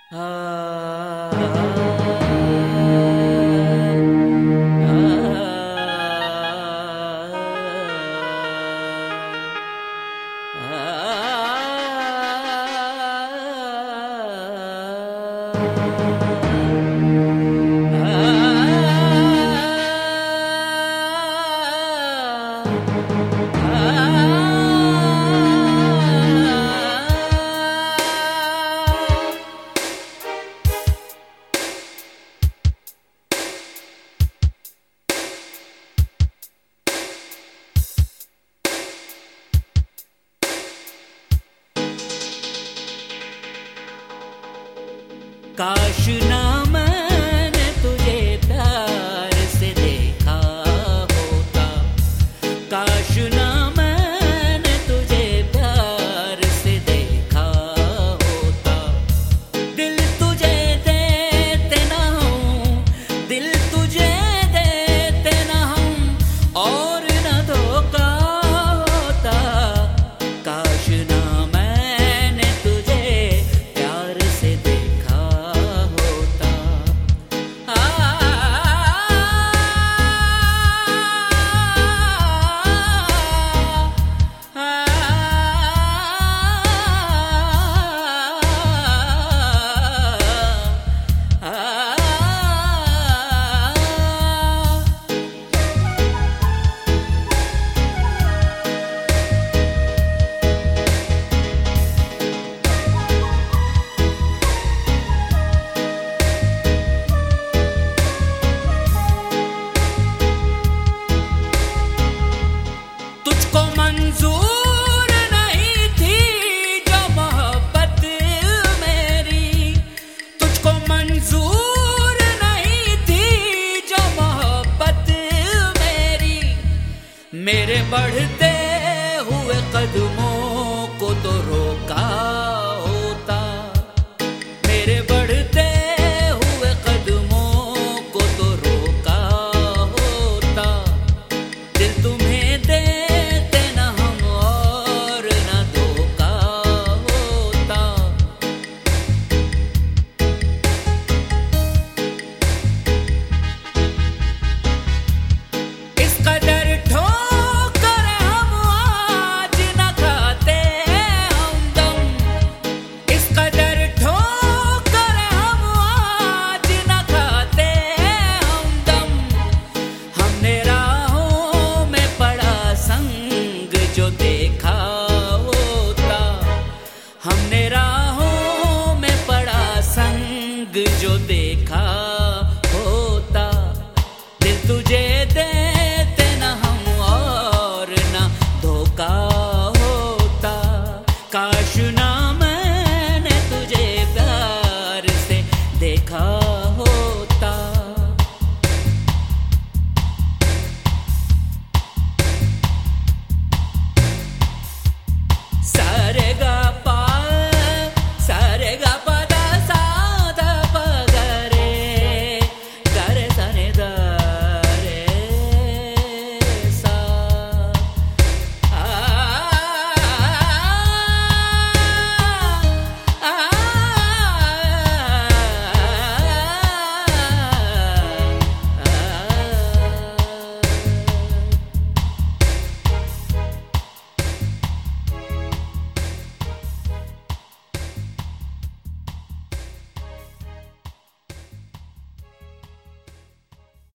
काश ना मैंने तुझे प्यार से देखा होता, काश ना मैंने तुझे प्यार से देखा होता। दिल तुझे देते ना हूँ, दिल तुझे देते ना हम, और न धोखा होता। काश ना मैंने तुझे प्यार से देखा होता। तुझको मंजूर नहीं थी जो मोहब्बत मेरी, तुझको मंजूर नहीं थी जो मोहब्बत मेरी। मेरे बढ़ते